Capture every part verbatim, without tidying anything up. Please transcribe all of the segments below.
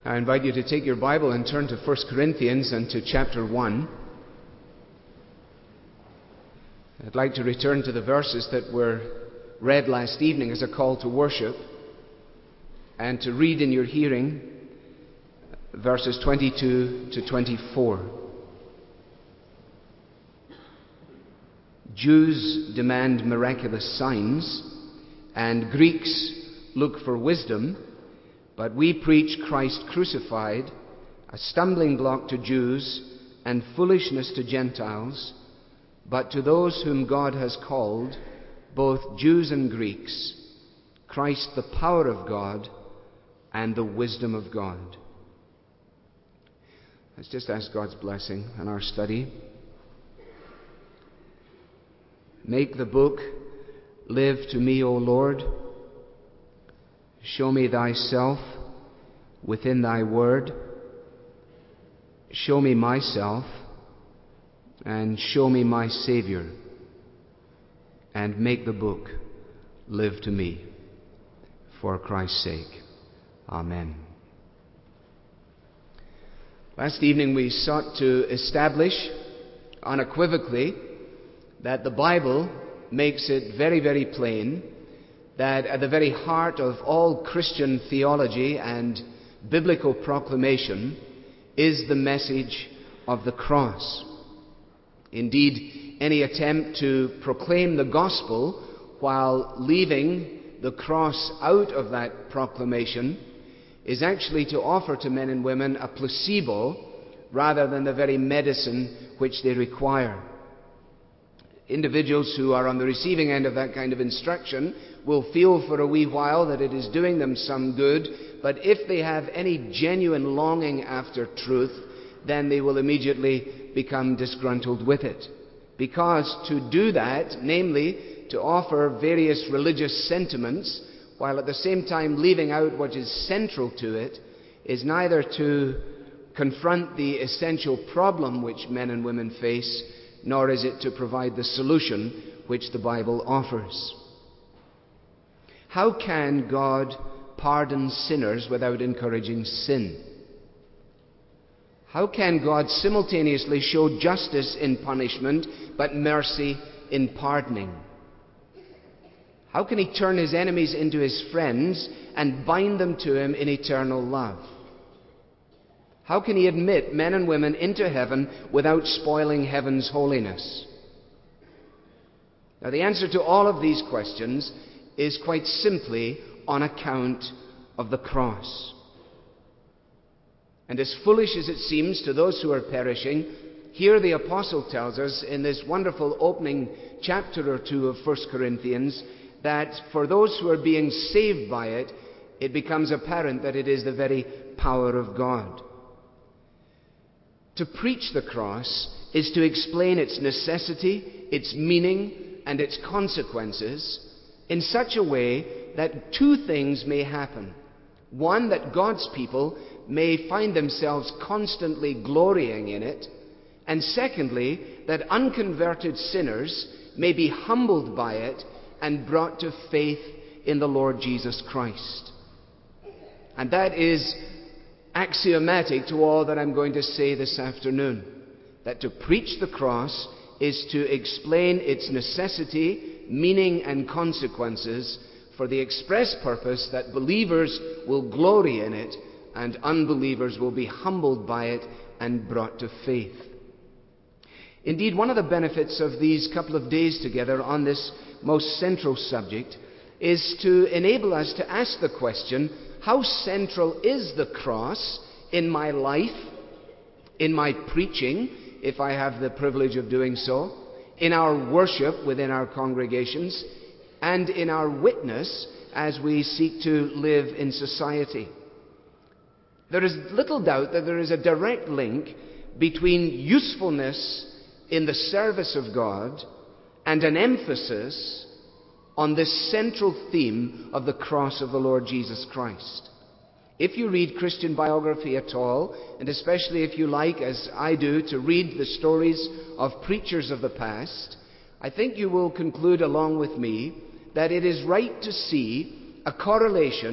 I invite you to take your Bible and turn to First Corinthians and to chapter one. I'd like to return to the verses that were read last evening as a call to worship, and to read in your hearing verses twenty-two to twenty-four. Jews demand miraculous signs, and Greeks look for wisdom. But we preach Christ crucified, a stumbling block to Jews and foolishness to Gentiles. But to those whom God has called, both Jews and Greeks, Christ the power of God and the wisdom of God. Let's just ask God's blessing on our study. Make the book live to me, O Lord. Show me thyself within thy word. Show me myself, and show me my Savior, and make the book live to me, for Christ's sake. Amen. Last evening we sought to establish unequivocally that the Bible makes it very, very plain that at the very heart of all Christian theology and biblical proclamation is the message of the cross. Indeed, any attempt to proclaim the gospel while leaving the cross out of that proclamation is actually to offer to men and women a placebo rather than the very medicine which they require. Individuals who are on the receiving end of that kind of instruction will feel for a wee while that it is doing them some good, but if they have any genuine longing after truth, then they will immediately become disgruntled with it. Because to do that, namely to offer various religious sentiments, while at the same time leaving out what is central to it, is neither to confront the essential problem which men and women face, nor is it to provide the solution which the Bible offers. How can God pardon sinners without encouraging sin? How can God simultaneously show justice in punishment, but mercy in pardoning? How can He turn His enemies into His friends and bind them to Him in eternal love? How can He admit men and women into heaven without spoiling heaven's holiness? Now, the answer to all of these questions is quite simply on account of the cross. And as foolish as it seems to those who are perishing, here the apostle tells us in this wonderful opening chapter or two of First Corinthians that for those who are being saved by it, it becomes apparent that it is the very power of God. To preach the cross is to explain its necessity, its meaning, and its consequences in such a way that two things may happen. One, that God's people may find themselves constantly glorying in it, and secondly, that unconverted sinners may be humbled by it and brought to faith in the Lord Jesus Christ. And that is axiomatic to all that I'm going to say this afternoon, that to preach the cross is to explain its necessity, meaning, and consequences for the express purpose that believers will glory in it and unbelievers will be humbled by it and brought to faith. Indeed, one of the benefits of these couple of days together on this most central subject is to enable us to ask the question, how central is the cross in my life, in my preaching, if I have the privilege of doing so, in our worship within our congregations, and in our witness as we seek to live in society? There is little doubt that there is a direct link between usefulness in the service of God and an emphasis on this central theme of the cross of the Lord Jesus Christ. If you read Christian biography at all, and especially if you like, as I do, to read the stories of preachers of the past, I think you will conclude along with me that it is right to see a correlation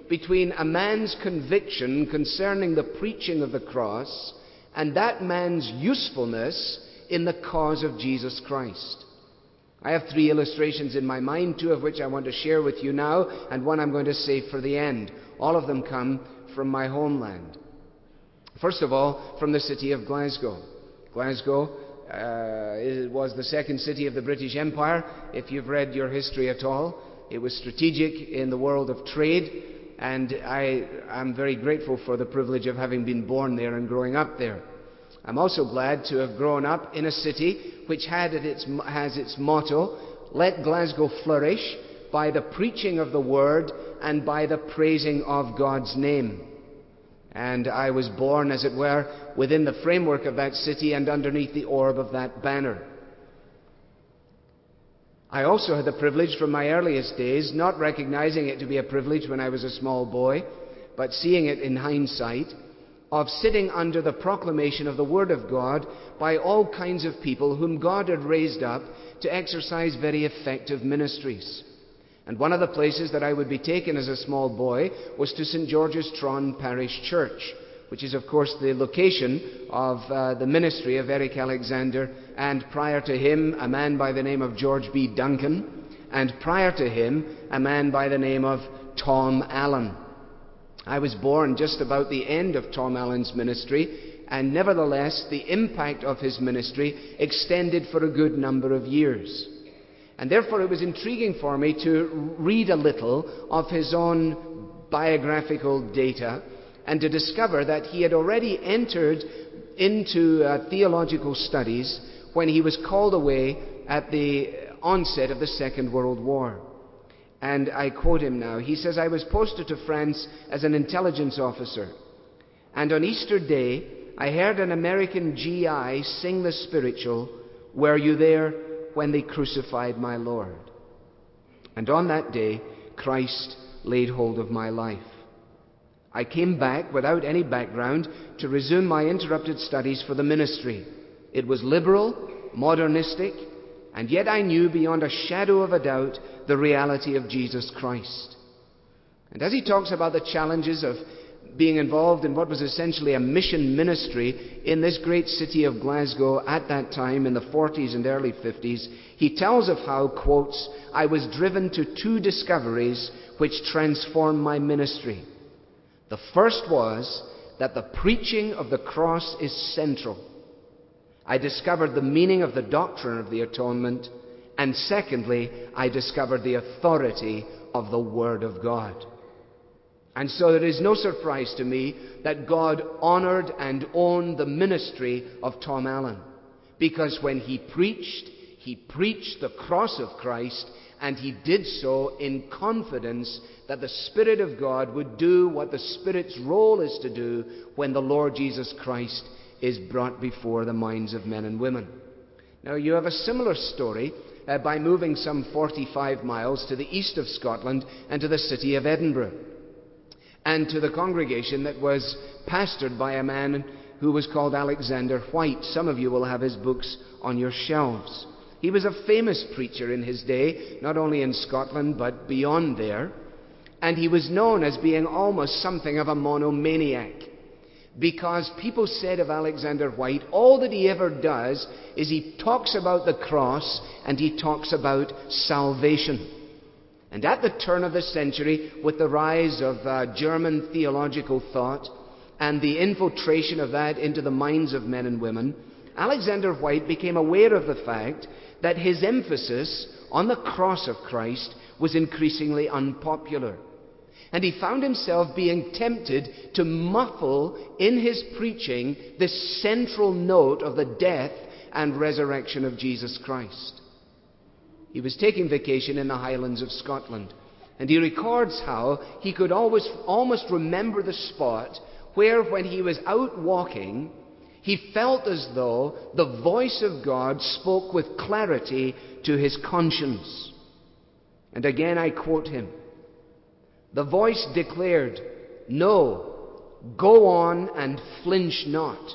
between a man's conviction concerning the preaching of the cross and that man's usefulness in the cause of Jesus Christ. I have three illustrations in my mind, two of which I want to share with you now, and one I'm going to save for the end. All of them come from my homeland. First of all, from the city of Glasgow. Glasgow uh, it was the second city of the British Empire. If you've read your history at all, it was strategic in the world of trade, and I am very grateful for the privilege of having been born there and growing up there. I'm also glad to have grown up in a city which had its, has its motto, "Let Glasgow flourish by the preaching of the word and by the praising of God's name." And I was born, as it were, within the framework of that city and underneath the orb of that banner. I also had the privilege from my earliest days, not recognizing it to be a privilege when I was a small boy, but seeing it in hindsight, of sitting under the proclamation of the Word of God by all kinds of people whom God had raised up to exercise very effective ministries. And one of the places that I would be taken as a small boy was to Saint George's Tron Parish Church, which is, of course, the location of uh, the ministry of Eric Alexander, and prior to him, a man by the name of George B. Duncan, and prior to him, a man by the name of Tom Allen. I was born just about the end of Tom Allen's ministry, and nevertheless, the impact of his ministry extended for a good number of years. And therefore it was intriguing for me to read a little of his own biographical data and to discover that he had already entered into uh, theological studies when he was called away at the onset of the Second World War. And I quote him now. He says, "I was posted to France as an intelligence officer, and on Easter Day I heard an American G I sing the spiritual, 'Were you there when they crucified my Lord?' And on that day, Christ laid hold of my life. I came back without any background to resume my interrupted studies for the ministry. It was liberal, modernistic, and yet I knew beyond a shadow of a doubt the reality of Jesus Christ." And as he talks about the challenges of being involved in what was essentially a mission ministry in this great city of Glasgow at that time in the forties and early fifties, he tells of how, quotes, "I was driven to two discoveries which transformed my ministry. The first was that the preaching of the cross is central. I discovered the meaning of the doctrine of the atonement, and secondly, I discovered the authority of the Word of God." And so it is no surprise to me that God honored and owned the ministry of Tom Allen, because when he preached, he preached the cross of Christ, and he did so in confidence that the Spirit of God would do what the Spirit's role is to do when the Lord Jesus Christ is brought before the minds of men and women. Now, you have a similar story uh, by moving some forty-five miles to the east of Scotland and to the city of Edinburgh, and to the congregation that was pastored by a man who was called Alexander White. Some of you will have his books on your shelves. He was a famous preacher in his day, not only in Scotland but beyond there, and he was known as being almost something of a monomaniac, because people said of Alexander White, all that he ever does is he talks about the cross and he talks about salvation. And at the turn of the century, with the rise of uh, German theological thought and the infiltration of that into the minds of men and women, Alexander White became aware of the fact that his emphasis on the cross of Christ was increasingly unpopular. And he found himself being tempted to muffle in his preaching this central note of the death and resurrection of Jesus Christ. He was taking vacation in the Highlands of Scotland, and he records how he could always almost remember the spot where, when he was out walking, he felt as though the voice of God spoke with clarity to his conscience. And again I quote him. The voice declared, "No, go on and flinch not.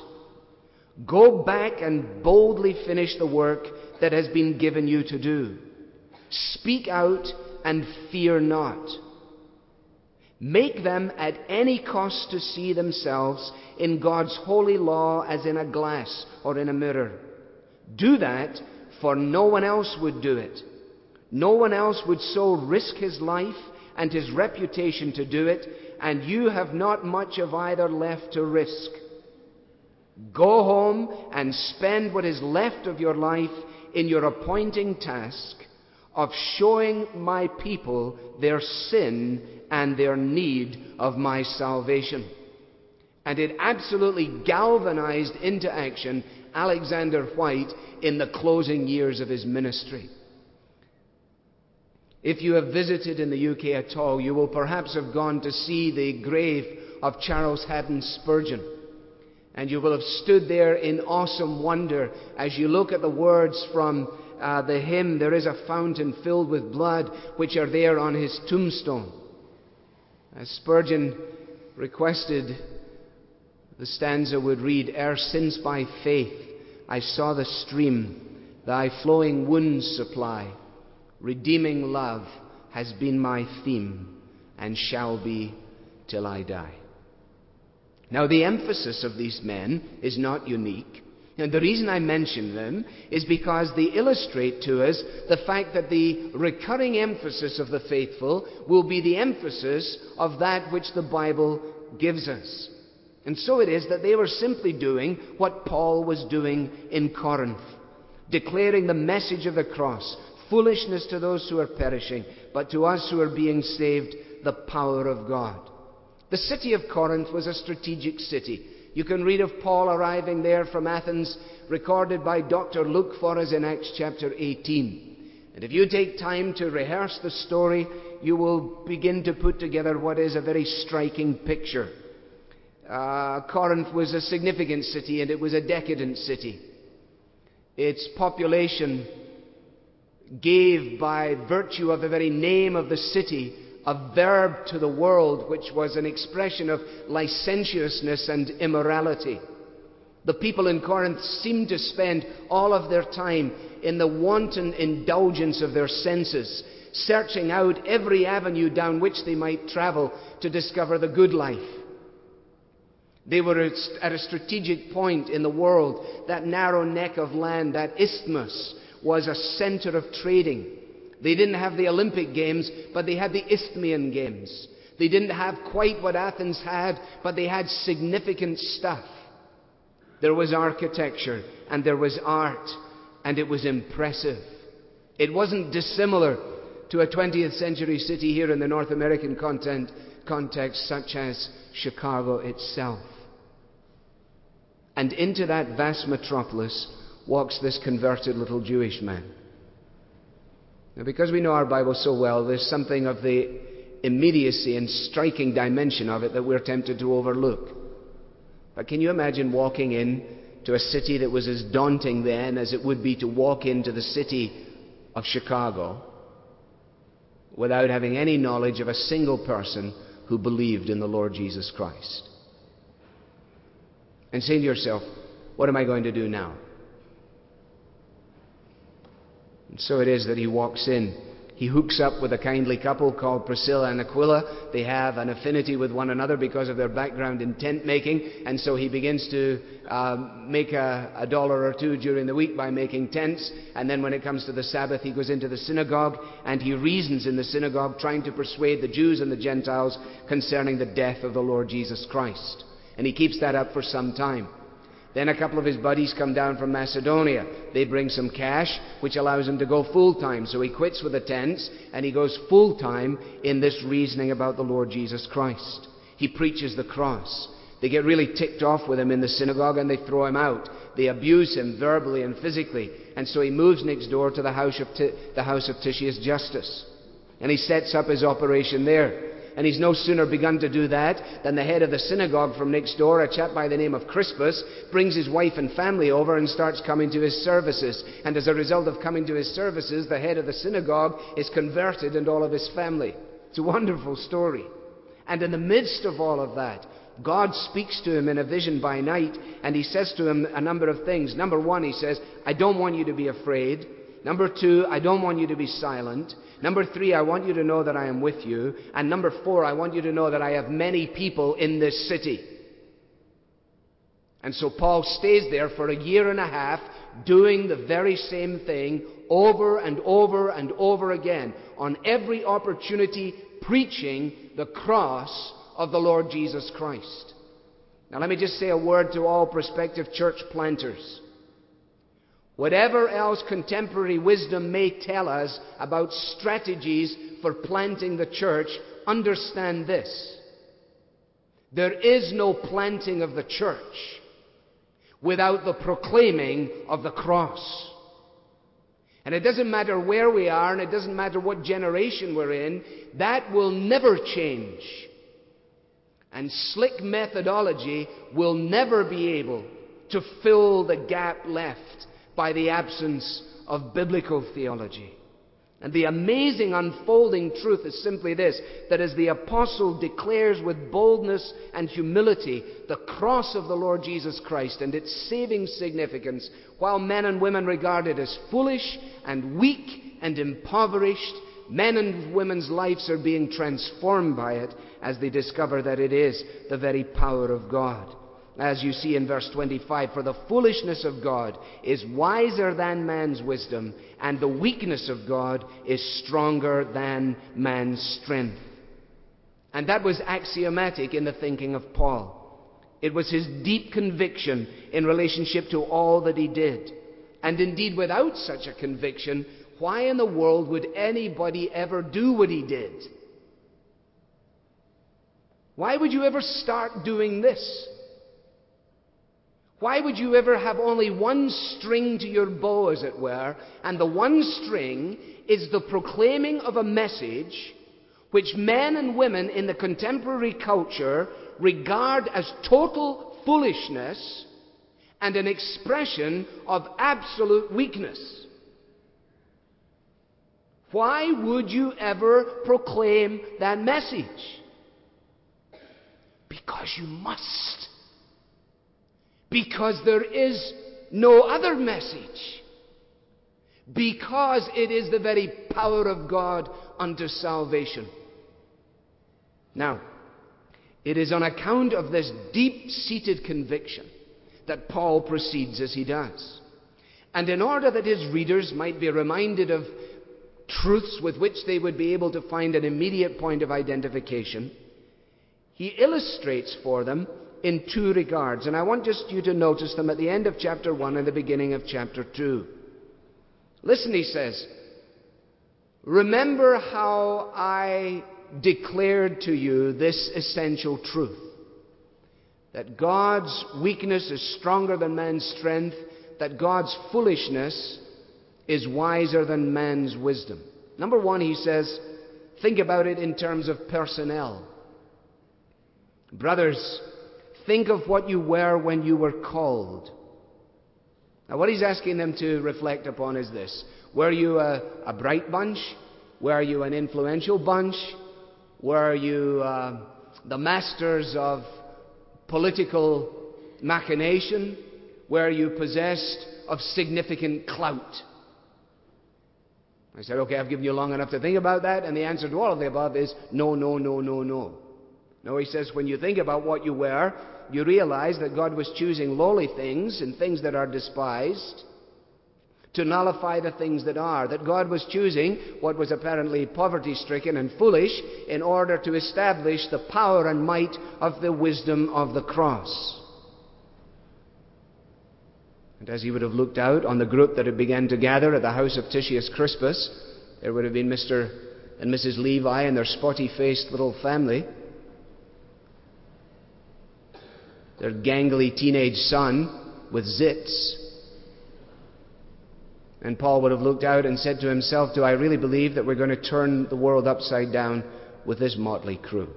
Go back and boldly finish the work that has been given you to do. Speak out and fear not. Make them at any cost to see themselves in God's holy law as in a glass or in a mirror. Do that, for no one else would do it. No one else would so risk his life and his reputation to do it, and you have not much of either left to risk. Go home and spend what is left of your life in your appointing task of showing my people their sin and their need of my salvation. And it absolutely galvanized into action Alexander Whyte in the closing years of his ministry. If you have visited in the U K at all, you will perhaps have gone to see the grave of Charles Haddon Spurgeon. And you will have stood there in awesome wonder as you look at the words from uh, the hymn, "There is a fountain filled with blood," which are there on his tombstone. As Spurgeon requested, the stanza would read, "Ere since by faith I saw the stream, thy flowing wounds supply, redeeming love has been my theme, and shall be till I die." Now, the emphasis of these men is not unique. And the reason I mention them is because they illustrate to us the fact that the recurring emphasis of the faithful will be the emphasis of that which the Bible gives us. And so it is that they were simply doing what Paul was doing in Corinth, declaring the message of the cross, foolishness to those who are perishing, but to us who are being saved, the power of God. The city of Corinth was a strategic city. You can read of Paul arriving there from Athens, recorded by Doctor Luke for us in Acts chapter eighteen. And if you take time to rehearse the story, you will begin to put together what is a very striking picture. Uh, Corinth was a significant city, and it was a decadent city. Its population gave, by virtue of the very name of the city, a verb to the world which was an expression of licentiousness and immorality. The people in Corinth seemed to spend all of their time in the wanton indulgence of their senses, searching out every avenue down which they might travel to discover the good life. They were at a strategic point in the world. That narrow neck of land, that isthmus, was a center of trading. They didn't have the Olympic Games, but they had the Isthmian Games. They didn't have quite what Athens had, but they had significant stuff. There was architecture, and there was art, and it was impressive. It wasn't dissimilar to a twentieth century city here in the North American content, context, such as Chicago itself. And into that vast metropolis walks this converted little Jewish man. Now, because we know our Bible so well, there's something of the immediacy and striking dimension of it that we're tempted to overlook. But can you imagine walking in to a city that was as daunting then as it would be to walk into the city of Chicago without having any knowledge of a single person who believed in the Lord Jesus Christ? And saying to yourself, what am I going to do now? And so it is that he walks in. He hooks up with a kindly couple called Priscilla and Aquila. They have an affinity with one another because of their background in tent making. And so he begins to uh, make a, a dollar or two during the week by making tents. And then when it comes to the Sabbath, he goes into the synagogue and he reasons in the synagogue, trying to persuade the Jews and the Gentiles concerning the death of the Lord Jesus Christ. And he keeps that up for some time. Then a couple of his buddies come down from Macedonia. They bring some cash, which allows him to go full-time. So he quits with the tents, and he goes full-time in this reasoning about the Lord Jesus Christ. He preaches the cross. They get really ticked off with him in the synagogue, and they throw him out. They abuse him verbally and physically. And so he moves next door to the house of, T- the house of Titius Justus. And he sets up his operation there. And he's no sooner begun to do that than the head of the synagogue from next door, a chap by the name of Crispus, brings his wife and family over and starts coming to his services. And as a result of coming to his services, the head of the synagogue is converted and all of his family. It's a wonderful story. And in the midst of all of that, God speaks to him in a vision by night, and he says to him a number of things. Number one, he says, I don't want you to be afraid. Number two, I don't want you to be silent. Number three, I want you to know that I am with you. And number four, I want you to know that I have many people in this city. And so Paul stays there for a year and a half, doing the very same thing over and over and over again, on every opportunity, preaching the cross of the Lord Jesus Christ. Now let me just say a word to all prospective church planters. Whatever else contemporary wisdom may tell us about strategies for planting the church, understand this. There is no planting of the church without the proclaiming of the cross. And it doesn't matter where we are, and it doesn't matter what generation we're in, that will never change. And slick methodology will never be able to fill the gap left by the absence of biblical theology. And the amazing unfolding truth is simply this, that as the apostle declares with boldness and humility the cross of the Lord Jesus Christ and its saving significance, while men and women regard it as foolish and weak and impoverished, men and women's lives are being transformed by it as they discover that it is the very power of God. As you see in verse twenty-five, for the foolishness of God is wiser than man's wisdom, and the weakness of God is stronger than man's strength. And that was axiomatic in the thinking of Paul. It was his deep conviction in relationship to all that he did. And indeed, without such a conviction, why in the world would anybody ever do what he did? Why would you ever start doing this? Why would you ever have only one string to your bow, as it were, and the one string is the proclaiming of a message which men and women in the contemporary culture regard as total foolishness and an expression of absolute weakness? Why would you ever proclaim that message? Because you must. Because there is no other message. Because it is the very power of God unto salvation. Now, it is on account of this deep-seated conviction that Paul proceeds as he does. And in order that his readers might be reminded of truths with which they would be able to find an immediate point of identification, he illustrates for them in two regards, and I want just you to notice them at the end of chapter one and the beginning of chapter two. Listen, he says, remember how I declared to you this essential truth, that God's weakness is stronger than man's strength, that God's foolishness is wiser than man's wisdom. Number one, he says, think about it in terms of personnel. Brothers, think of what you were when you were called. Now, what he's asking them to reflect upon is this. Were you a, a bright bunch? Were you an influential bunch? Were you uh, the masters of political machination? Were you possessed of significant clout? I said, okay, I've given you long enough to think about that, and the answer to all of the above is no, no, no, no, no. No, he says, when you think about what you were, you realize that God was choosing lowly things and things that are despised to nullify the things that are. That God was choosing what was apparently poverty-stricken and foolish in order to establish the power and might of the wisdom of the cross. And as he would have looked out on the group that had begun to gather at the house of Titius Crispus, there would have been Mister and Missus Levi and their spotty-faced little family, their gangly teenage son with zits. And Paul would have looked out and said to himself, do I really believe that we're going to turn the world upside down with this motley crew?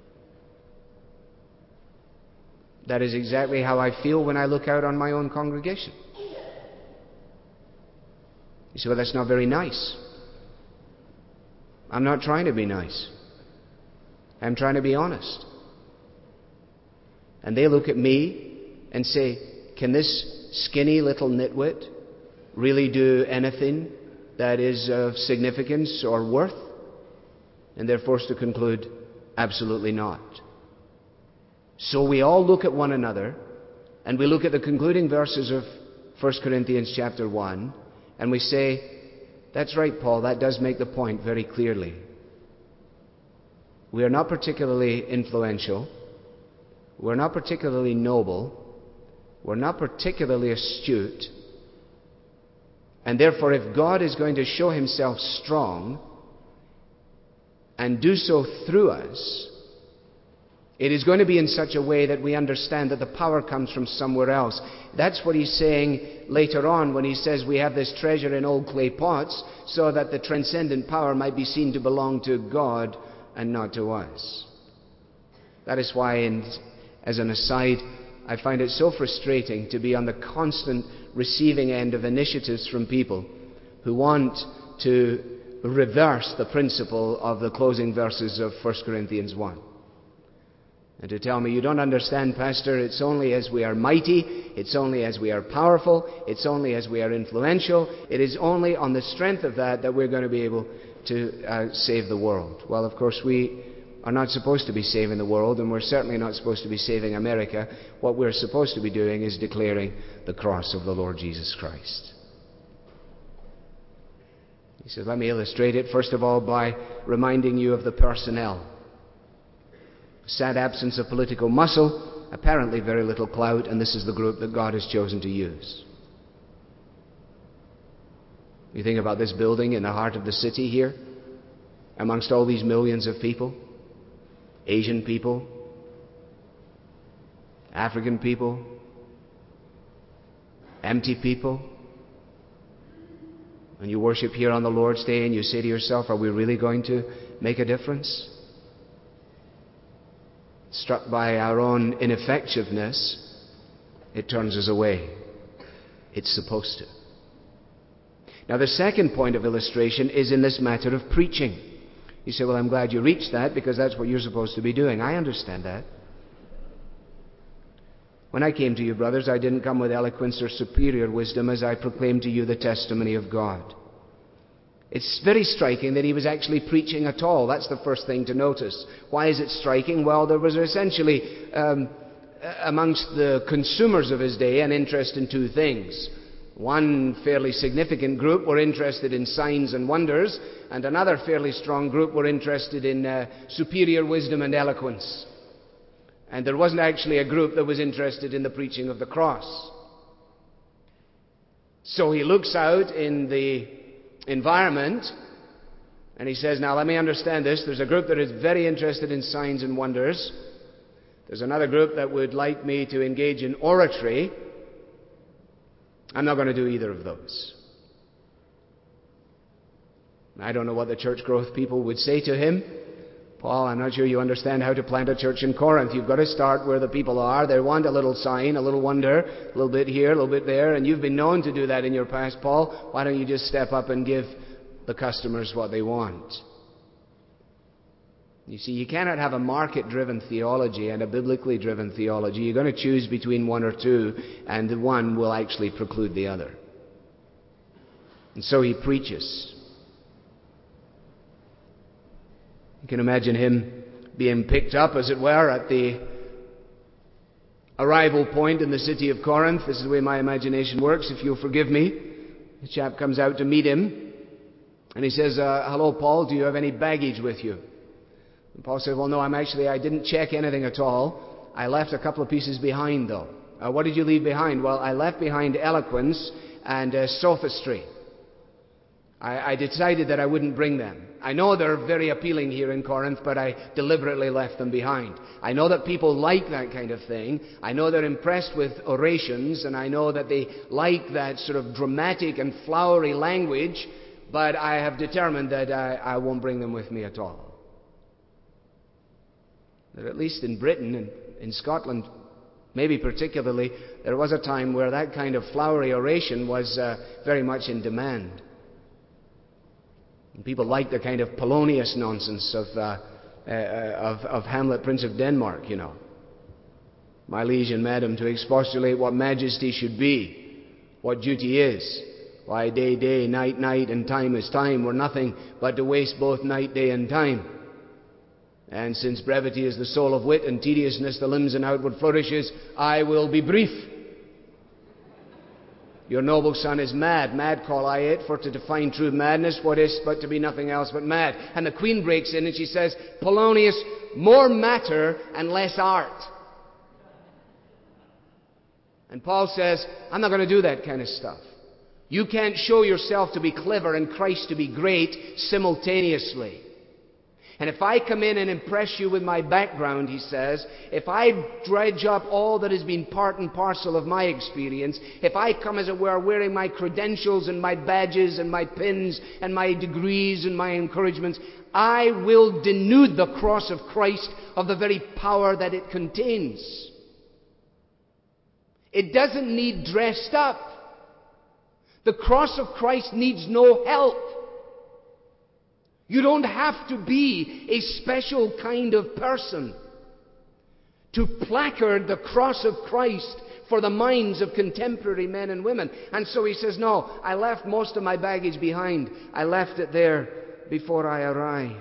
That is exactly how I feel when I look out on my own congregation. You say, well, that's not very nice. I'm not trying to be nice. I'm trying to be honest. And they look at me and say, can this skinny little nitwit really do anything that is of significance or worth? And they're forced to conclude, absolutely not. So we all look at one another, and we look at the concluding verses of First Corinthians chapter one, and we say, that's right, Paul, that does make the point very clearly. We are not particularly influential. We're not particularly noble. We're not particularly astute. And therefore, if God is going to show himself strong and do so through us, it is going to be in such a way that we understand that the power comes from somewhere else. That's what he's saying later on when he says we have this treasure in old clay pots so that the transcendent power might be seen to belong to God and not to us. That is why, in, as an aside, I find it so frustrating to be on the constant receiving end of initiatives from people who want to reverse the principle of the closing verses of First Corinthians one. And to tell me, you don't understand, Pastor, it's only as we are mighty, it's only as we are powerful, it's only as we are influential, it is only on the strength of that that we're going to be able to uh, save the world. Well, of course, we are not supposed to be saving the world, and we're certainly not supposed to be saving America. What we're supposed to be doing is declaring the cross of the Lord Jesus Christ. He says, let me illustrate it, first of all, by reminding you of the personnel. Sad absence of political muscle, apparently very little clout, and this is the group that God has chosen to use. You think about this building in the heart of the city here, amongst all these millions of people, Asian people, African people, empty people, and you worship here on the Lord's Day and you say to yourself, are we really going to make a difference? Struck by our own ineffectiveness, it turns us away. It's supposed to. Now, the second point of illustration is in this matter of preaching. You say, well, I'm glad you reached that because that's what you're supposed to be doing. I understand that. When I came to you, brothers, I didn't come with eloquence or superior wisdom as I proclaimed to you the testimony of God. It's very striking that he was actually preaching at all. That's the first thing to notice. Why is it striking? Well, there was essentially, um, amongst the consumers of his day, an interest in two things. One fairly significant group were interested in signs and wonders, and another fairly strong group were interested in uh, superior wisdom and eloquence. And there wasn't actually a group that was interested in the preaching of the cross. So he looks out in the environment and he says, now let me understand this. There's a group that is very interested in signs and wonders. There's another group that would like me to engage in oratory. I'm not going to do either of those. I don't know what the church growth people would say to him. Paul, I'm not sure you understand how to plant a church in Corinth. You've got to start where the people are. They want a little sign, a little wonder, a little bit here, a little bit there, and you've been known to do that in your past, Paul. Why don't you just step up and give the customers what they want? You see, you cannot have a market-driven theology and a biblically driven theology. You're going to choose between one or two, and the one will actually preclude the other. And so he preaches. You can imagine him being picked up, as it were, at the arrival point in the city of Corinth. This is the way my imagination works, if you'll forgive me. The chap comes out to meet him, and he says, uh, hello, Paul, do you have any baggage with you? And Paul said, well, no, I'm actually, I didn't check anything at all. I left a couple of pieces behind, though. Uh, what did you leave behind? Well, I left behind eloquence and uh, sophistry. I, I decided that I wouldn't bring them. I know they're very appealing here in Corinth, but I deliberately left them behind. I know that people like that kind of thing. I know they're impressed with orations, and I know that they like that sort of dramatic and flowery language, but I have determined that I, I won't bring them with me at all. That at least in Britain and in Scotland, maybe particularly, there was a time where that kind of flowery oration was uh, very much in demand. And people liked the kind of Polonius nonsense of, uh, uh, of, of Hamlet, Prince of Denmark, you know. My liege and madam, to expostulate what majesty should be, what duty is, Why, day, day, night, night, and time is time were nothing but to waste both night, day, and time. And since brevity is the soul of wit, and tediousness the limbs and outward flourishes, I will be brief. Your noble son is mad. Mad call I it, for to define true madness, what is but to be nothing else but mad. And the queen breaks in and she says, Polonius, more matter and less art. And Paul says, I'm not going to do that kind of stuff. You can't show yourself to be clever and Christ to be great simultaneously. And if I come in and impress you with my background, he says, if I dredge up all that has been part and parcel of my experience, if I come, as it were, wearing my credentials and my badges and my pins and my degrees and my encouragements, I will denude the cross of Christ of the very power that it contains. It doesn't need dressed up. The cross of Christ needs no help. You don't have to be a special kind of person to placard the cross of Christ for the minds of contemporary men and women. And so he says, no, I left most of my baggage behind. I left it there before I arrived.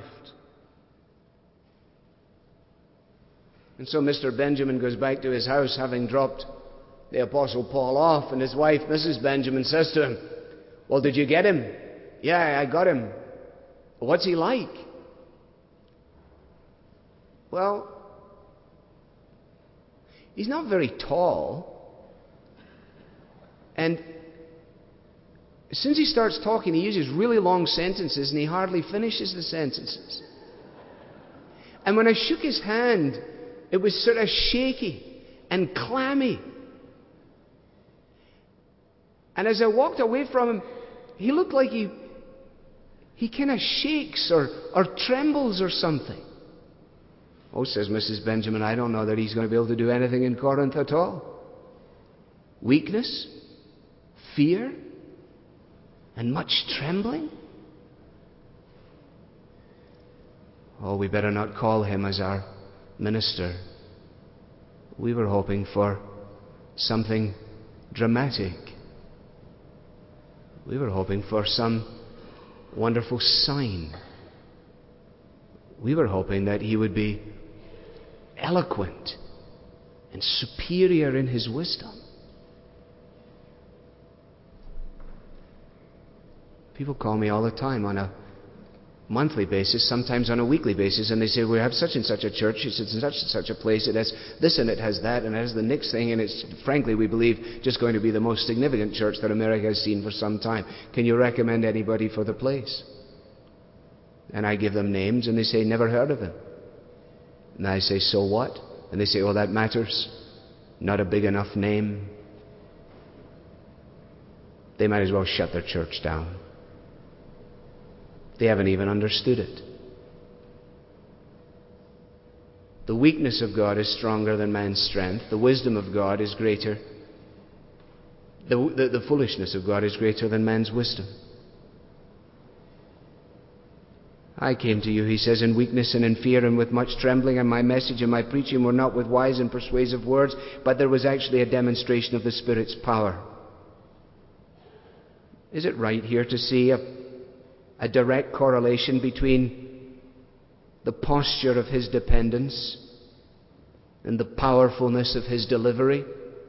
And so Mister Benjamin goes back to his house, having dropped the Apostle Paul off, and his wife, Missus Benjamin, says to him, well, did you get him? Yeah, I got him. What's he like? Well, he's not very tall. And as soon as he starts talking, he uses really long sentences, and he hardly finishes the sentences. And when I shook his hand, it was sort of shaky and clammy. And as I walked away from him, he looked like he he kind of shakes or, or trembles or something. Oh, says Missus Benjamin, I don't know that he's going to be able to do anything in Corinth at all. Weakness, fear, and much trembling. Oh, we better not call him as our minister. We were hoping for something dramatic. We were hoping for some wonderful sign. We were hoping that he would be eloquent and superior in his wisdom. People call me all the time on a monthly basis, sometimes on a weekly basis, and they say, we have such and such a church, it's in such and such a place, it has this and it has that, and it has the next thing, and it's, frankly, we believe, just going to be the most significant church that America has seen for some time. Can you recommend anybody for the place? And I give them names, and they say, never heard of him. And I say, so what? And they say, oh, that matters. Not a big enough name. They might as well shut their church down. They haven't even understood it. The weakness of God is stronger than man's strength. The wisdom of God is greater. The, the, the foolishness of God is greater than man's wisdom. I came to you, he says, in weakness and in fear and with much trembling, and my message and my preaching were not with wise and persuasive words, but there was actually a demonstration of the Spirit's power. Is it right here to see a A direct correlation between the posture of his dependence and the powerfulness of his delivery?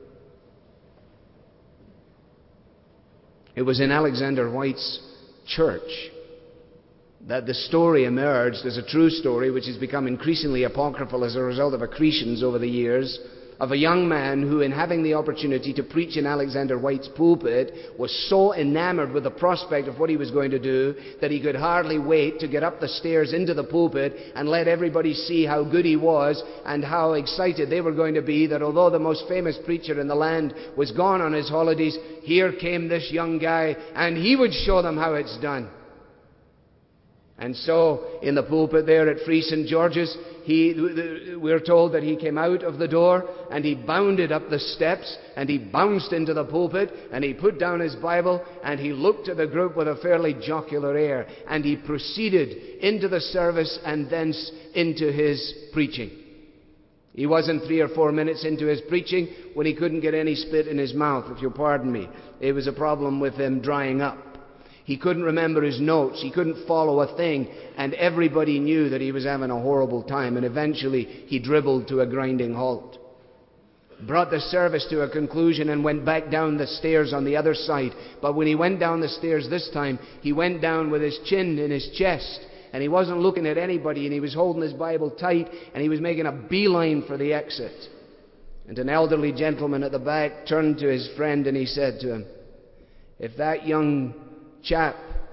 It was in Alexander White's church that the story emerged as a true story, which has become increasingly apocryphal as a result of accretions over the years, of a young man who, in having the opportunity to preach in Alexander White's pulpit, was so enamored with the prospect of what he was going to do that he could hardly wait to get up the stairs into the pulpit and let everybody see how good he was and how excited they were going to be that although the most famous preacher in the land was gone on his holidays, here came this young guy and he would show them how it's done. And so, in the pulpit there at Free Saint George's, he, we're told that he came out of the door and he bounded up the steps and he bounced into the pulpit and he put down his Bible and he looked at the group with a fairly jocular air and he proceeded into the service and thence into his preaching. He wasn't three or four minutes into his preaching when he couldn't get any spit in his mouth, if you'll pardon me. It was a problem with him drying up. He couldn't remember his notes. He couldn't follow a thing. And everybody knew that he was having a horrible time. And eventually he dribbled to a grinding halt. Brought the service to a conclusion and went back down the stairs on the other side. But when he went down the stairs this time, he went down with his chin in his chest. And he wasn't looking at anybody, and he was holding his Bible tight, and he was making a beeline for the exit. And an elderly gentleman at the back turned to his friend and he said to him, "If that young chap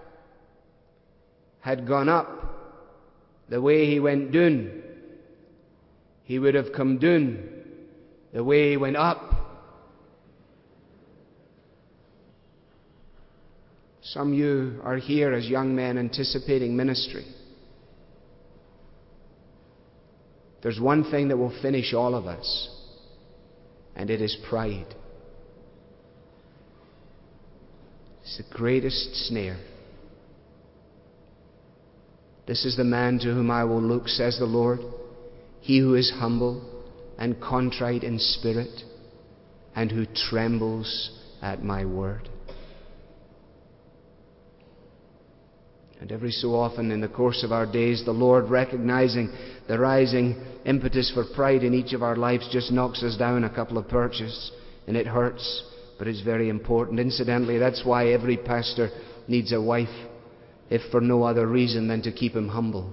had gone up the way he went down, he would have come down the way he went up." Some of you are here as young men anticipating ministry. There's one thing that will finish all of us, and it is pride. It's the greatest snare. This is the man to whom I will look, says the Lord, he who is humble and contrite in spirit, and who trembles at my word. And every so often in the course of our days, the Lord, recognizing the rising impetus for pride in each of our lives, just knocks us down a couple of perches. And it hurts, but it's very important. Incidentally, that's why every pastor needs a wife, if for no other reason than to keep him humble.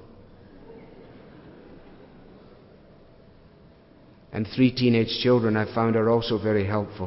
And three teenage children, I found, are also very helpful.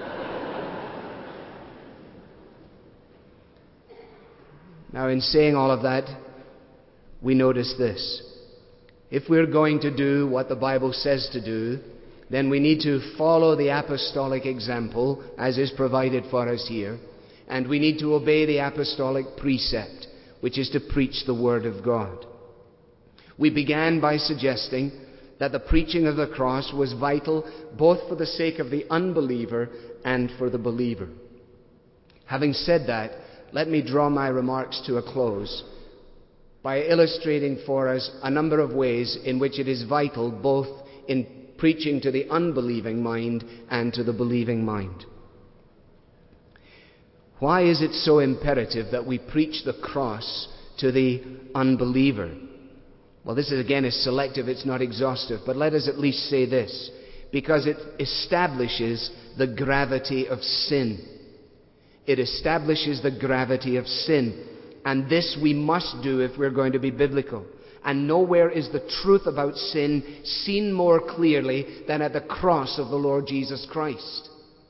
Now, in saying all of that, we notice this. If we're going to do what the Bible says to do, then we need to follow the apostolic example as is provided for us here, and we need to obey the apostolic precept, which is to preach the Word of God. We began by suggesting that the preaching of the cross was vital both for the sake of the unbeliever and for the believer. Having said that, let me draw my remarks to a close by illustrating for us a number of ways in which it is vital both in preaching to the unbelieving mind and to the believing mind. Why is it so imperative that we preach the cross to the unbeliever? Well, this is again is selective, it's not exhaustive, but let us at least say this: because it establishes the gravity of sin. It establishes the gravity of sin. And this we must do if we're going to be biblical. And nowhere is the truth about sin seen more clearly than at the cross of the Lord Jesus Christ.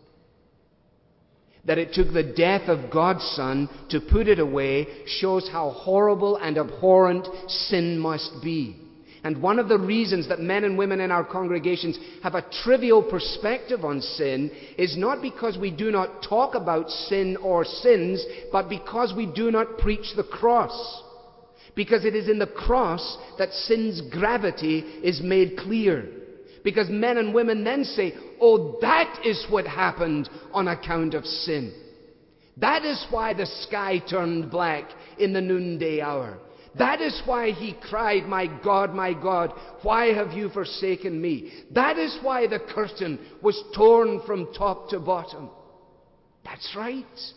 That it took the death of God's Son to put it away shows how horrible and abhorrent sin must be. And one of the reasons that men and women in our congregations have a trivial perspective on sin is not because we do not talk about sin or sins, but because we do not preach the cross. Because it is in the cross that sin's gravity is made clear. Because men and women then say, "Oh, that is what happened on account of sin. That is why the sky turned black in the noonday hour. That is why he cried, 'My God, my God, why have you forsaken me?' That is why the curtain was torn from top to bottom." That's right.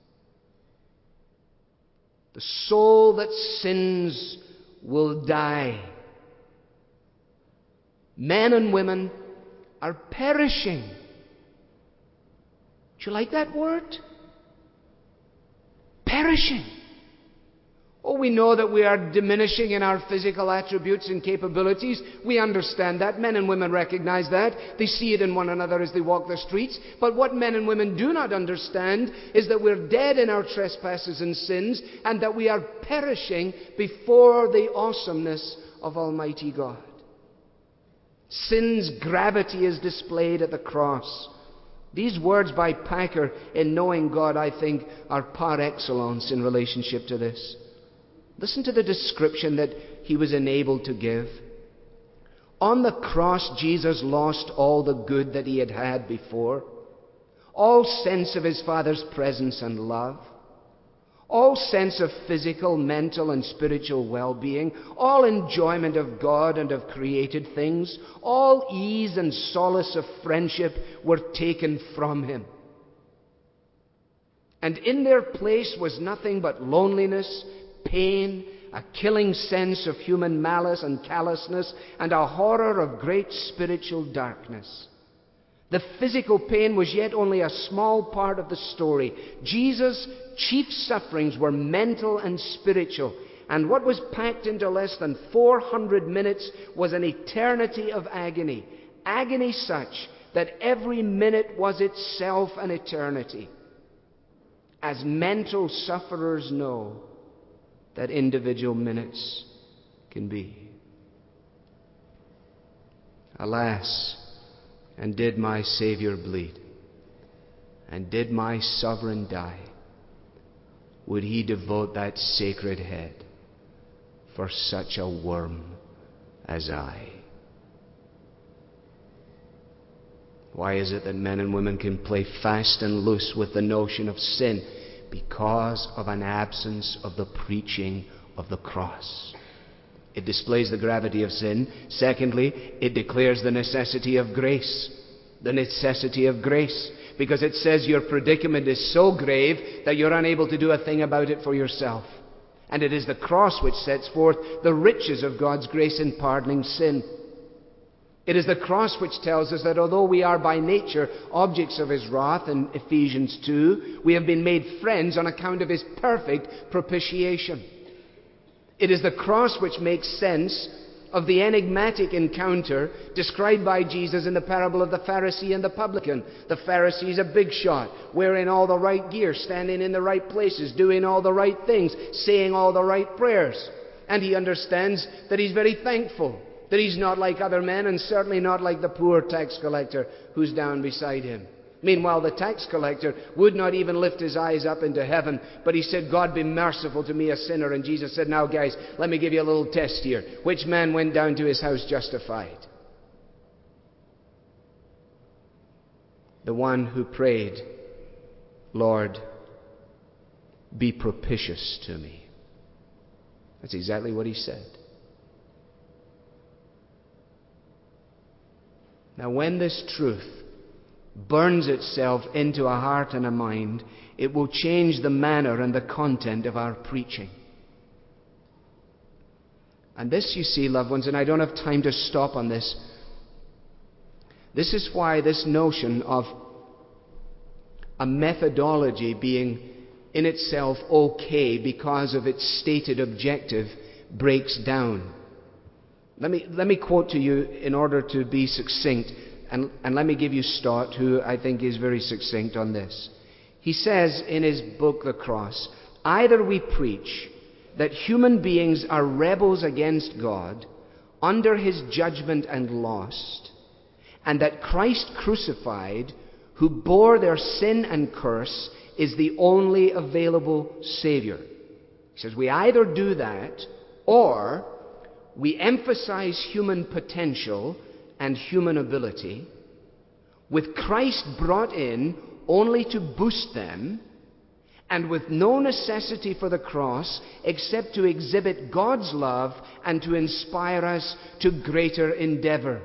The soul that sins will die. Men and women are perishing. Do you like that word? Perishing. Oh, we know that we are diminishing in our physical attributes and capabilities. We understand that. Men and women recognize that. They see it in one another as they walk the streets. But what men and women do not understand is that we're dead in our trespasses and sins, and that we are perishing before the awesomeness of Almighty God. Sin's gravity is displayed at the cross. These words by Packer in Knowing God, I think, are par excellence in relationship to this. Listen to the description that he was enabled to give. On the cross, Jesus lost all the good that he had had before, all sense of his Father's presence and love, all sense of physical, mental, and spiritual well-being, all enjoyment of God and of created things, all ease and solace of friendship were taken from him. And in their place was nothing but loneliness, pain, a killing sense of human malice and callousness, and a horror of great spiritual darkness. The physical pain was yet only a small part of the story. Jesus' chief sufferings were mental and spiritual, and what was packed into less than four hundred minutes was an eternity of agony. Agony such that every minute was itself an eternity. As mental sufferers know that individual minutes can be. Alas, and did my Savior bleed, and did my Sovereign die, would he devote that sacred head for such a worm as I? Why is it that men and women can play fast and loose with the notion of sin? Because of an absence of the preaching of the cross. It displays the gravity of sin. Secondly, it declares the necessity of grace. The necessity of grace. Because it says your predicament is so grave that you're unable to do a thing about it for yourself. And it is the cross which sets forth the riches of God's grace in pardoning sin. It is the cross which tells us that although we are by nature objects of his wrath in Ephesians two, we have been made friends on account of his perfect propitiation. It is the cross which makes sense of the enigmatic encounter described by Jesus in the parable of the Pharisee and the publican. The Pharisee is a big shot, wearing all the right gear, standing in the right places, doing all the right things, saying all the right prayers. And he understands that he's very thankful that he's not like other men, and certainly not like the poor tax collector who's down beside him. Meanwhile, the tax collector would not even lift his eyes up into heaven, but he said, God, be merciful to me, a sinner. And Jesus said, now guys, let me give you a little test here. Which man went down to his house justified? The one who prayed, Lord, be propitious to me. That's exactly what he said. Now, when this truth burns itself into a heart and a mind, it will change the manner and the content of our preaching. And this, you see, loved ones, and I don't have time to stop on this, this is why this notion of a methodology being in itself okay because of its stated objective breaks down. Let me, let me quote to you in order to be succinct, and, and let me give you Stott, who I think is very succinct on this. He says in his book, The Cross, either we preach that human beings are rebels against God, under his judgment and lost, and that Christ crucified, who bore their sin and curse, is the only available Savior. He says we either do that, or we emphasize human potential and human ability, with Christ brought in only to boost them, and with no necessity for the cross except to exhibit God's love and to inspire us to greater endeavor.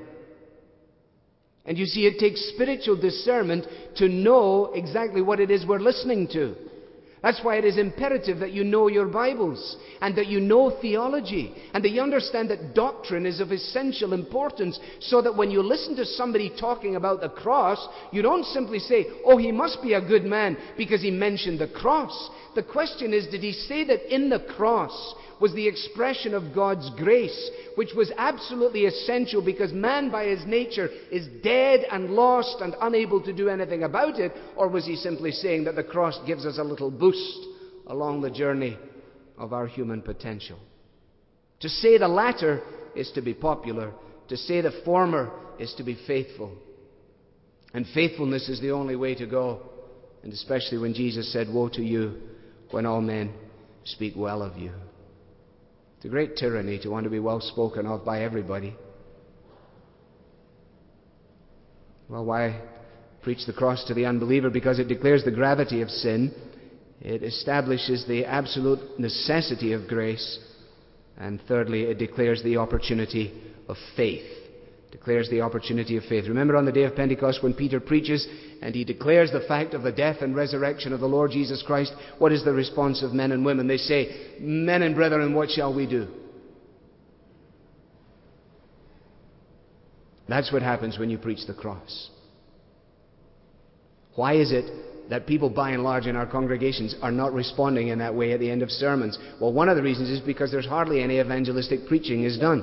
And you see, it takes spiritual discernment to know exactly what it is we're listening to. That's why it is imperative that you know your Bibles and that you know theology and that you understand that doctrine is of essential importance, so that when you listen to somebody talking about the cross, you don't simply say, oh, he must be a good man because he mentioned the cross. The question is, did he say that in the cross was the expression of God's grace, which was absolutely essential because man by his nature is dead and lost and unable to do anything about it? Or was he simply saying that the cross gives us a little boost along the journey of our human potential? To say the latter is to be popular. To say the former is to be faithful. And faithfulness is the only way to go. And especially when Jesus said, woe to you when all men speak well of you. It's a great tyranny to want to be well spoken of by everybody. Well, why preach the cross to the unbeliever? Because it declares the gravity of sin. It establishes the absolute necessity of grace. And thirdly, it declares the opportunity of faith. Declares the opportunity of faith. Remember on the day of Pentecost when Peter preaches and he declares the fact of the death and resurrection of the Lord Jesus Christ, what is the response of men and women? They say, "Men and brethren, what shall we do?" That's what happens when you preach the cross. Why is it that people by and large in our congregations are not responding in that way at the end of sermons? Well, one of the reasons is because there's hardly any evangelistic preaching is done.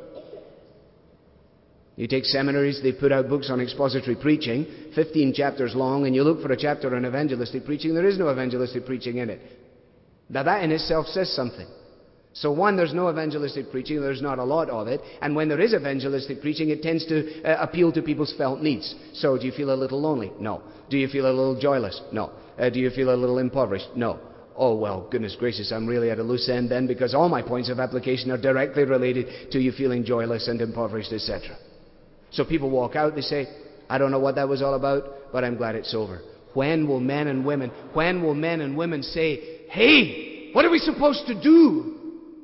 You take seminaries, they put out books on expository preaching, fifteen chapters long, and you look for a chapter on evangelistic preaching, there is no evangelistic preaching in it. Now that in itself says something. So one, there's no evangelistic preaching, there's not a lot of it, and when there is evangelistic preaching, it tends to uh, appeal to people's felt needs. So do you feel a little lonely? No. Do you feel a little joyless? No. Uh, do you feel a little impoverished? No. Oh, well, goodness gracious, I'm really at a loose end then, because all my points of application are directly related to you feeling joyless and impoverished, et cetera. So people walk out, they say, "I don't know what that was all about, but I'm glad it's over." When will men and women, when will men and women say, "Hey, what are we supposed to do?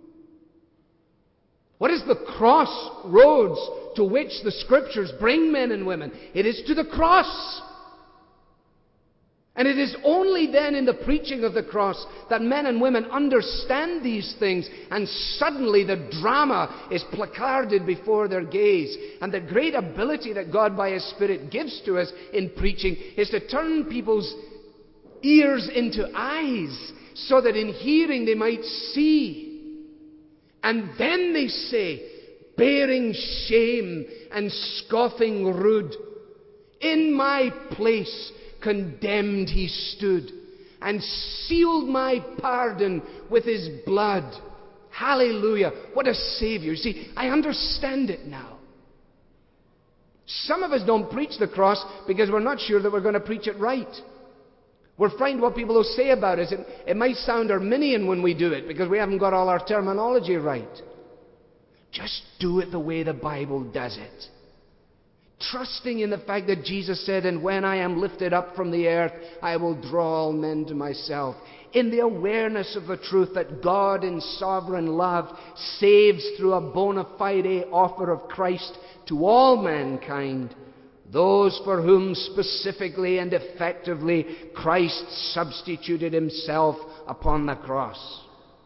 What is the crossroads to which the Scriptures bring men and women?" It is to the cross. And it is only then in the preaching of the cross that men and women understand these things, and suddenly the drama is placarded before their gaze. And the great ability that God by His Spirit gives to us in preaching is to turn people's ears into eyes, so that in hearing they might see. And then they say, bearing shame and scoffing rude, "In my place condemned He stood, and sealed my pardon with His blood." Hallelujah. What a Savior. See, I understand it now. Some of us don't preach the cross because we're not sure that we're going to preach it right. We're frightened what people will say about us. It, it might sound Arminian when we do it because we haven't got all our terminology right. Just do it the way the Bible does it. Trusting in the fact that Jesus said, "And when I am lifted up from the earth, I will draw all men to myself." In the awareness of the truth that God in sovereign love saves through a bona fide offer of Christ to all mankind, those for whom specifically and effectively Christ substituted Himself upon the cross.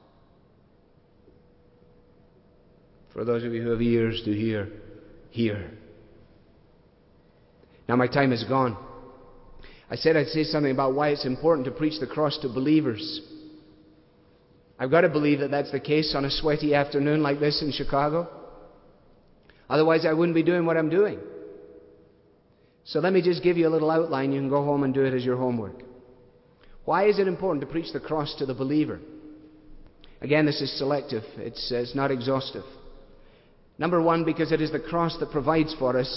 For those of you who have ears to hear, hear. Now my time is gone. I said I'd say something about why it's important to preach the cross to believers. I've got to believe that that's the case on a sweaty afternoon like this in Chicago. Otherwise I wouldn't be doing what I'm doing. So let me just give you a little outline. You can go home and do it as your homework. Why is it important to preach the cross to the believer? Again, this is selective. It's, uh, it's not exhaustive. Number one, because it is the cross that provides for us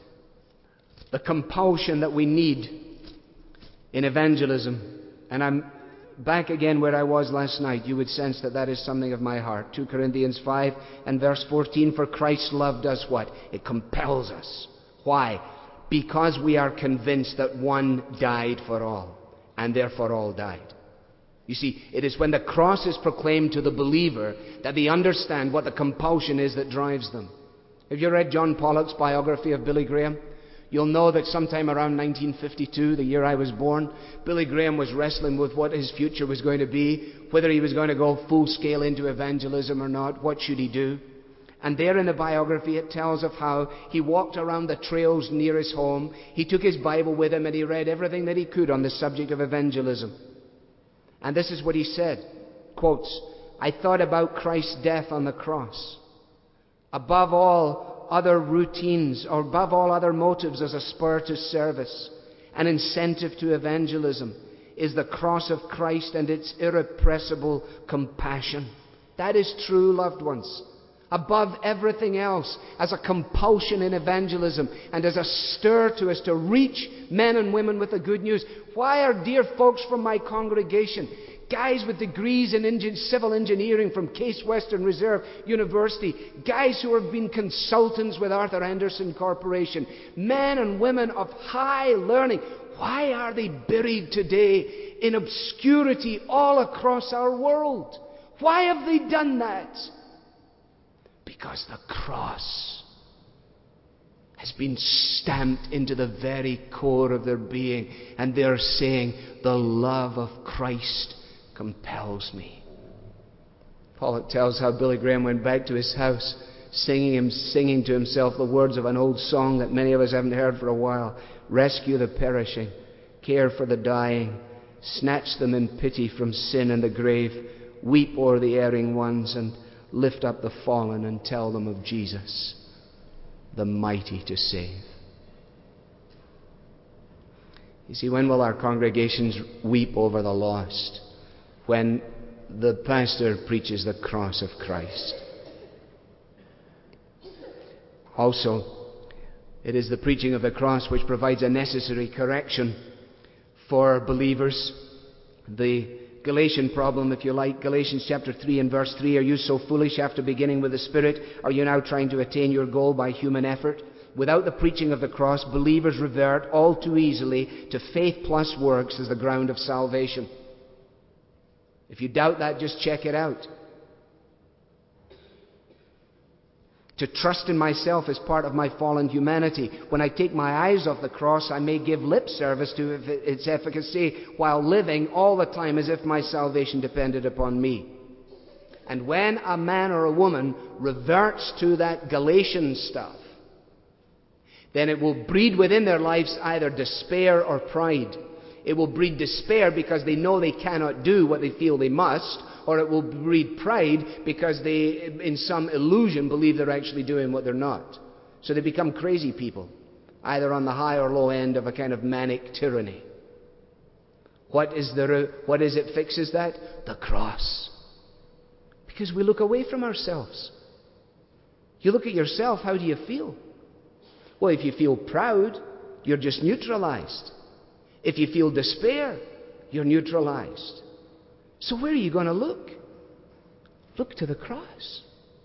the compulsion that we need in evangelism. And I'm back again where I was last night. You would sense that that is something of my heart. Second Corinthians five and verse fourteen, "For Christ's love does what? It compels us." Why? Because we are convinced that one died for all, and therefore all died. You see, it is when the cross is proclaimed to the believer that they understand what the compulsion is that drives them. Have you read John Pollock's biography of Billy Graham? You'll know that sometime around nineteen fifty-two, the year I was born, Billy Graham was wrestling with what his future was going to be, whether he was going to go full scale into evangelism or not, what should he do. And there in the biography it tells of how he walked around the trails near his home, he took his Bible with him and he read everything that he could on the subject of evangelism. And this is what he said, quotes, "I thought about Christ's death on the cross. Above all other routines, or above all other motives as a spur to service, an incentive to evangelism, is the cross of Christ and its irrepressible compassion." That is true, loved ones. Above everything else, as a compulsion in evangelism and as a stir to us to reach men and women with the good news. Why are dear folks from my congregation, guys with degrees in engine, civil engineering from Case Western Reserve University, guys who have been consultants with Arthur Andersen Corporation, men and women of high learning, Why are they buried today in obscurity all across our world? Why have they done that? Because the cross has been stamped into the very core of their being, and they're saying, the love of Christ compels me. Paul tells how Billy Graham went back to his house singing him, singing to himself the words of an old song that many of us haven't heard for a while. Rescue the perishing, care for the dying, snatch them in pity from sin and the grave, weep o'er the erring ones, and lift up the fallen and tell them of Jesus, the mighty to save. You see, when will our congregations weep over the lost? When the pastor preaches the cross of Christ. Also, it is the preaching of the cross which provides a necessary correction for believers. The Galatian problem, if you like, Galatians chapter three and verse three, are you so foolish after beginning with the Spirit? Are you now trying to attain your goal by human effort? Without the preaching of the cross, believers revert all too easily to faith plus works as the ground of salvation. If you doubt that, just check it out. To trust in myself is part of my fallen humanity. When I take my eyes off the cross, I may give lip service to its efficacy while living all the time as if my salvation depended upon me. And when a man or a woman reverts to that Galatian stuff, then it will breed within their lives either despair or pride. It will breed despair because they know they cannot do what they feel they must, or it will breed pride because they, in some illusion, believe they're actually doing what they're not. So they become crazy people, either on the high or low end of a kind of manic tyranny. What is the, what is it fixes that? The cross. Because we look away from ourselves. You look at yourself, how do you feel? Well, if you feel proud, you're just neutralized. If you feel despair, you're neutralized. So where are you going to look? Look to the cross.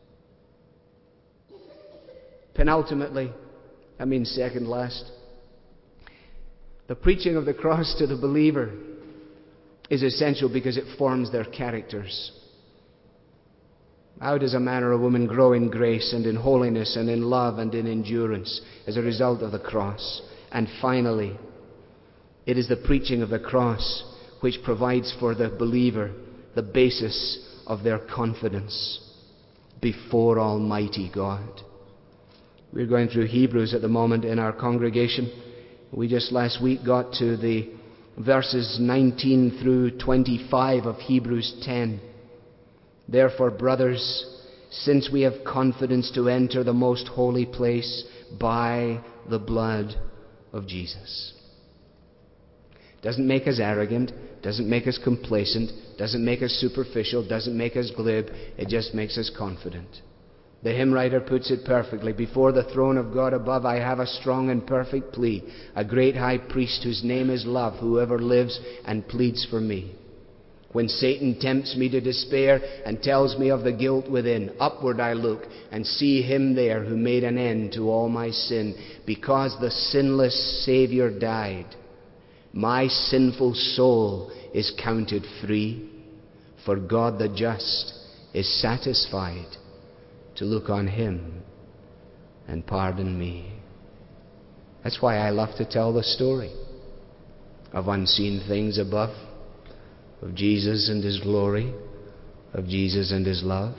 Penultimately, I mean second last, the preaching of the cross to the believer is essential because it forms their characters. How does a man or a woman grow in grace and in holiness and in love and in endurance as a result of the cross? And finally, it is the preaching of the cross which provides for the believer the basis of their confidence before Almighty God. We're going through Hebrews at the moment in our congregation. We just last week got to the verses nineteen through twenty-five of Hebrews ten. Therefore, brothers, since we have confidence to enter the most holy place by the blood of Jesus. Doesn't make us arrogant, doesn't make us complacent, doesn't make us superficial, doesn't make us glib. It just makes us confident. The hymn writer puts it perfectly. Before the throne of God above, I have a strong and perfect plea, a great high priest whose name is love, whoever lives and pleads for me. When Satan tempts me to despair and tells me of the guilt within, upward I look and see him there who made an end to all my sin. Because the sinless Savior died, my sinful soul is counted free, for God the just is satisfied to look on him and pardon me. That's why I love to tell the story of unseen things above, of Jesus and his glory, of Jesus and his love.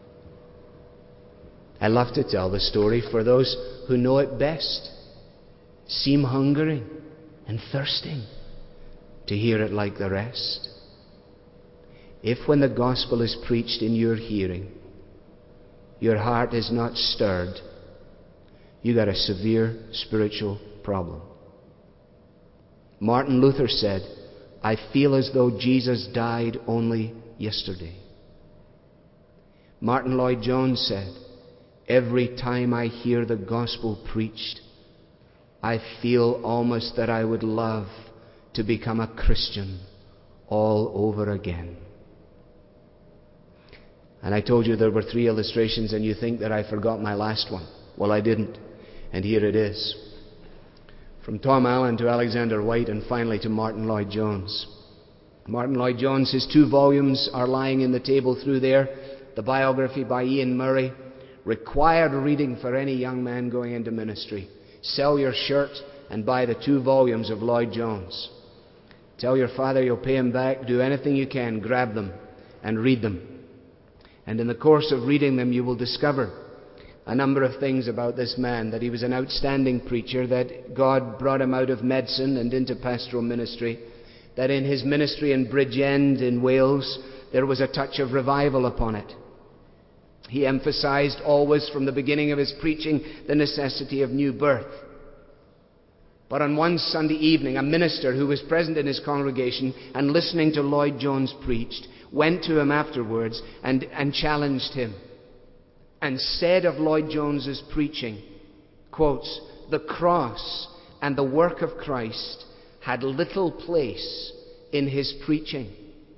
I love to tell the story for those who know it best, seem hungering and thirsting to hear it like the rest. If when the gospel is preached in your hearing, your heart is not stirred, you got a severe spiritual problem. Martin Luther said, I feel as though Jesus died only yesterday. Martin Lloyd-Jones said, every time I hear the gospel preached, I feel almost that I would love to become a Christian all over again. And I told you there were three illustrations, and you think that I forgot my last one. Well, I didn't. And here it is. from Tom Allen to Alexander White, and finally to Martin Lloyd-Jones. Martin Lloyd-Jones, his two volumes are lying in the table through there. The biography by Ian Murray, required reading for any young man going into ministry. Sell your shirt and buy the two volumes of Lloyd-Jones. Tell your father you'll pay him back. Do anything you can. Grab them and read them. And in the course of reading them, you will discover a number of things about this man, that he was an outstanding preacher, that God brought him out of medicine and into pastoral ministry, that in his ministry in Bridgend in Wales, there was a touch of revival upon it. He emphasized always from the beginning of his preaching the necessity of new birth. But on one Sunday evening, a minister who was present in his congregation and listening to Lloyd-Jones preached went to him afterwards and, and challenged him, and said of Lloyd-Jones's preaching, quotes, "The cross and the work of Christ had little place in his preaching."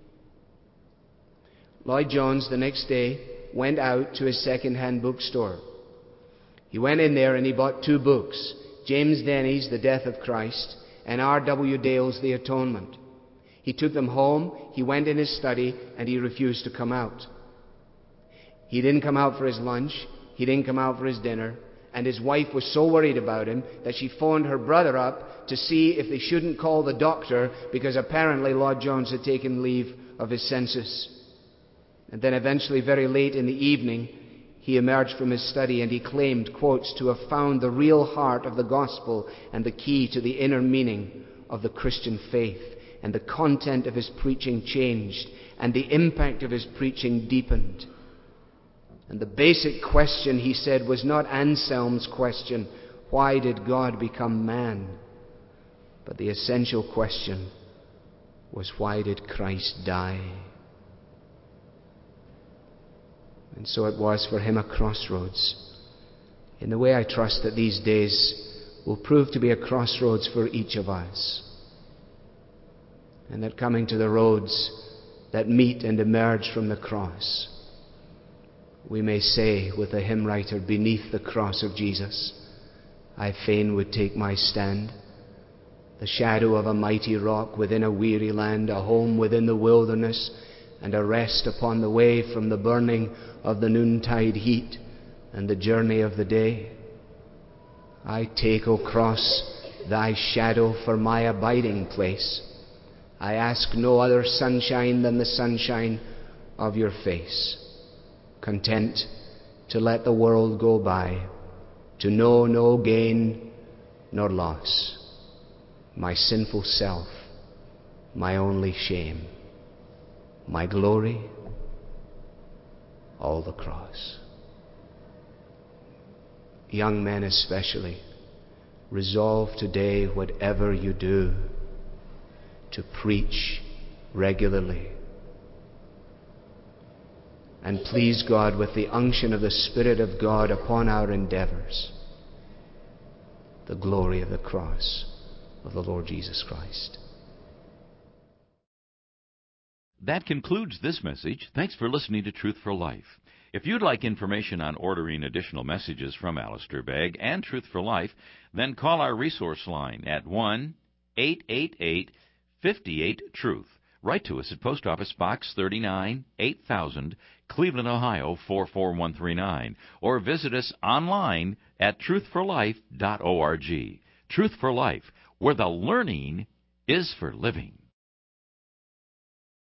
Lloyd-Jones the next day went out to his second-hand bookstore. He went in there and he bought two books, James Denny's The Death of Christ and R W Dale's The Atonement. He took them home, he went in his study, and he refused to come out. He didn't come out for his lunch, he didn't come out for his dinner, and his wife was so worried about him that she phoned her brother up to see if they shouldn't call the doctor, because apparently Lloyd-Jones had taken leave of his senses. And then eventually, very late in the evening, he emerged from his study and he claimed, quotes, to have found the real heart of the gospel and the key to the inner meaning of the Christian faith. And the content of his preaching changed, and the impact of his preaching deepened. And the basic question, he said, was not Anselm's question, why did God become man? But the essential question was, why did Christ die? And so it was for him a crossroads, in the way I trust that these days will prove to be a crossroads for each of us. And that coming to the roads that meet and emerge from the cross, we may say with the hymn writer, beneath the cross of Jesus, I fain would take my stand, the shadow of a mighty rock within a weary land, a home within the wilderness, and a rest upon the way from the burning of the noontide heat and the journey of the day. I take, O cross, thy shadow for my abiding place. I ask no other sunshine than the sunshine of your face. Content to let the world go by, to know no gain nor loss, my sinful self, my only shame, my glory, all the cross. Young men especially, resolve today, whatever you do, to preach regularly. And please God, with the unction of the Spirit of God upon our endeavors, the glory of the cross of the Lord Jesus Christ. That concludes this message. Thanks for listening to Truth for Life. If you'd like information on ordering additional messages from Alistair Begg and Truth for Life, then call our resource line at one eight eight eight, five eight, truth. Write to us at Post Office Box thirty-nine, eight thousand, Cleveland, Ohio four four one three nine, or visit us online at truth for life dot org. Truth for Life, where the learning is for living.